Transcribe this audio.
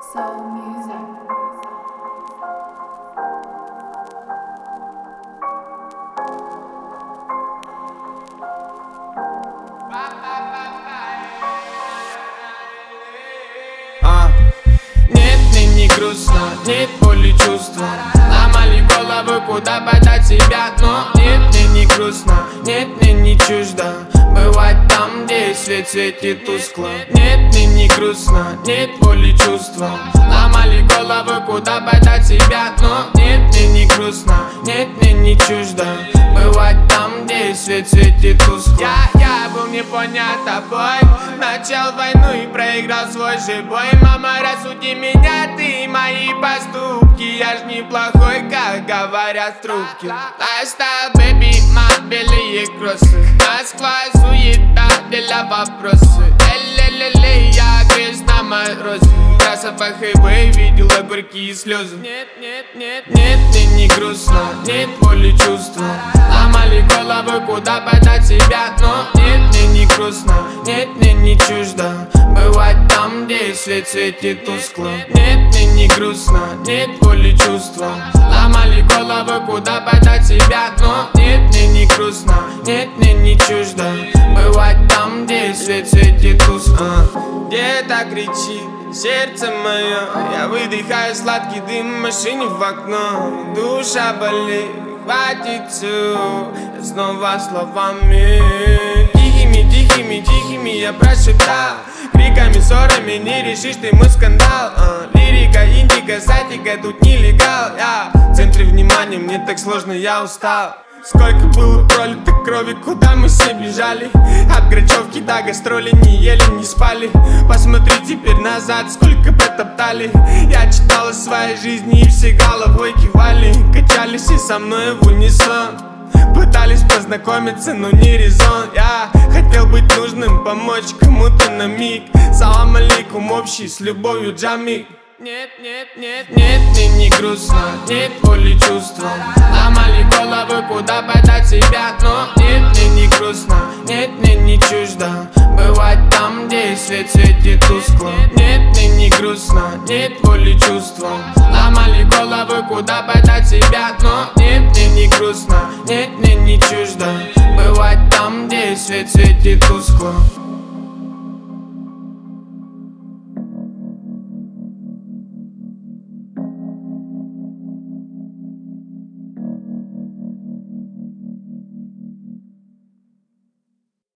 Soul music. Нет, мне не грустно, нет боли чувства. Ломали голову, куда подать себя, но нет, мне не грустно, нет, мне не чуждо бывать там, где свет светит тускло. Нет, мне не грустно, нет боли чувства. Ломали голову, куда подать себя, но нет, мне не грустно, нет, мне не чуждо бывать там, где свет светит тускло. Я был не понят тобой, начал войну и проиграл свой же бой. Мама, рассуди меня, ты и мои поступки. Я ж неплохой, как говорят в трубке. Lifestyle, baby, белые кроссы. Москва, суета, для вопросы. Эле-ле-ле, я грязь на морозе. Трасса по хайвей, видела горькие слезы. Нет, нет, нет, нет, мне не грустно, нет боли чувства. Ломали голову, куда подать себя, но нет, мне не грустно, нет, мне не чуждо бывать там, где свет светит тускло. Нет, мне не грустно, нет боли чувства. Ломали голову, куда подать себя, но нет, мне не грустно, нет, мне не чуждо бывать там, где свет светит тускло. Где-то кричит сердце мое, я выдыхаю сладкий дым в машине в окно. Душа болит, хватит все, я снова словами тихими, тихими, тихими я прошептал. Криками, ссорами не решишь ты мой скандал. Лирика, индика, сатика, тут нелегал. Я в центре внимания, мне так сложно, я устал. Сколько было пролито крови, куда мы все бежали. От Грачевки до гастроли не ели, не спали. Посмотри теперь назад, сколько потоптали. Я читал о своей жизни и все головой кивали. Качались и со мной в унисон. Пытались познакомиться, но не резон. Я хотел быть нужным, помочь кому-то на миг. Салам алейкум, общий с любовью джамик. Нет, нет, нет, нет, мне не грустно, нет боли чувства. Ломали голову, куда подать себя, но нет, мне не грустно, нет, мне не чуждо бывать там, где свет светит тускло. Нет, мне не грустно, нет боли чувства. Ломали голову, куда подать себя, но нет, мне не грустно, нет, мне не чуждо бывать там, где свет светит тускло.